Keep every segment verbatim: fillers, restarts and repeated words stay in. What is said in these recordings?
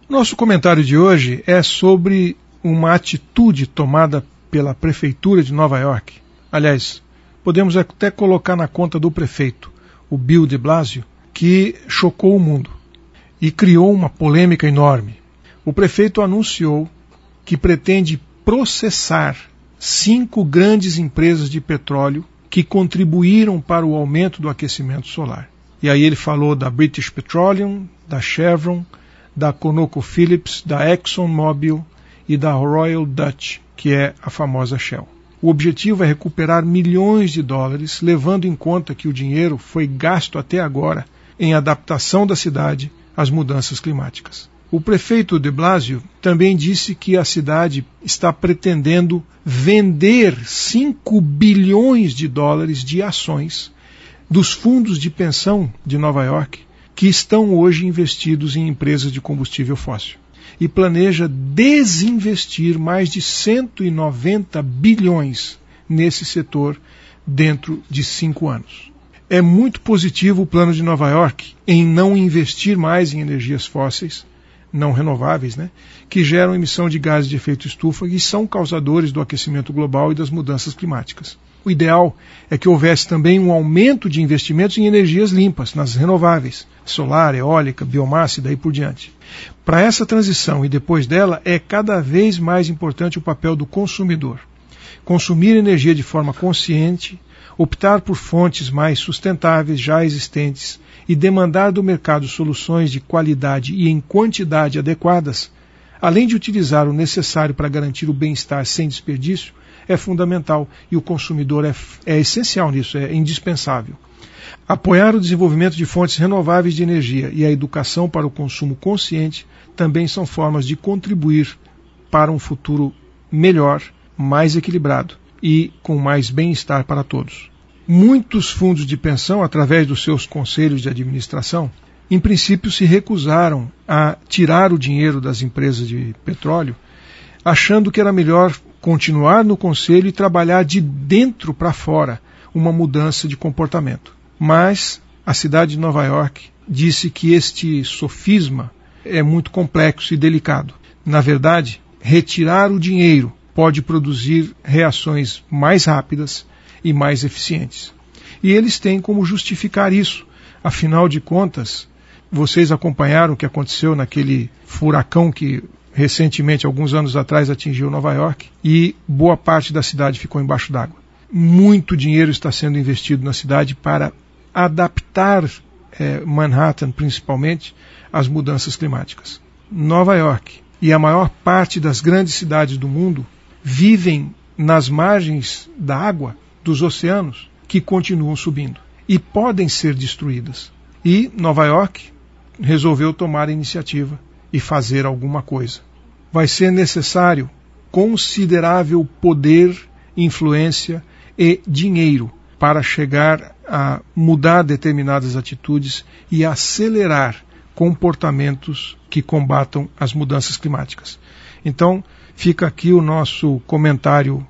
Nosso comentário de hoje é sobre uma atitude tomada pela Prefeitura de Nova York. Aliás, podemos até colocar na conta do prefeito, o Bill de Blasio, que chocou o mundo e criou uma polêmica enorme. O prefeito anunciou que pretende processar cinco grandes empresas de petróleo que contribuíram para o aumento do aquecimento solar. E aí ele falou da British Petroleum, da Chevron, da ConocoPhillips, da ExxonMobil e da Royal Dutch, que é a famosa Shell. O objetivo é recuperar milhões de dólares, levando em conta que o dinheiro foi gasto até agora em adaptação da cidade às mudanças climáticas. O prefeito de Blasio também disse que a cidade está pretendendo vender cinco bilhões de dólares de ações dos fundos de pensão de Nova York, que estão hoje investidos em empresas de combustível fóssil, e planeja desinvestir mais de cento e noventa bilhões nesse setor dentro de cinco anos. É muito positivo o plano de Nova York em não investir mais em energias fósseis, não renováveis, né, que geram emissão de gases de efeito estufa e são causadores do aquecimento global e das mudanças climáticas. O ideal é que houvesse também um aumento de investimentos em energias limpas, nas renováveis, solar, eólica, biomassa e daí por diante. Para essa transição e depois dela, é cada vez mais importante o papel do consumidor. Consumir energia de forma consciente, optar por fontes mais sustentáveis já existentes e demandar do mercado soluções de qualidade e em quantidade adequadas, além de utilizar o necessário para garantir o bem-estar sem desperdício, é fundamental e o consumidor é, é essencial nisso, é indispensável. Apoiar o desenvolvimento de fontes renováveis de energia e a educação para o consumo consciente também são formas de contribuir para um futuro melhor, mais equilibrado e com mais bem-estar para todos. Muitos fundos de pensão, através dos seus conselhos de administração, em princípio se recusaram a tirar o dinheiro das empresas de petróleo, achando que era melhor continuar no conselho e trabalhar de dentro para fora uma mudança de comportamento. Mas a cidade de Nova York disse que este sofisma é muito complexo e delicado. Na verdade, retirar o dinheiro pode produzir reações mais rápidas e mais eficientes. E eles têm como justificar isso. Afinal de contas, vocês acompanharam o que aconteceu naquele furacão que recentemente, alguns anos atrás, atingiu Nova York e boa parte da cidade ficou embaixo d'água. Muito dinheiro está sendo investido na cidade para adaptar eh, Manhattan, principalmente, às mudanças climáticas. Nova York e a maior parte das grandes cidades do mundo vivem nas margens da água dos oceanos que continuam subindo e podem ser destruídas. E Nova York resolveu tomar a iniciativa e fazer alguma coisa. Vai ser necessário considerável poder, influência e dinheiro para chegar a mudar determinadas atitudes e acelerar comportamentos que combatam as mudanças climáticas. Então, fica aqui o nosso comentário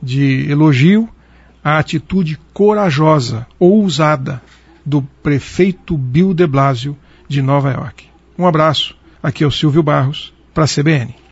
de elogio à atitude corajosa, ousada, do prefeito Bill de Blasio de Nova York. Um abraço, aqui é o Silvio Barros, para a C B N.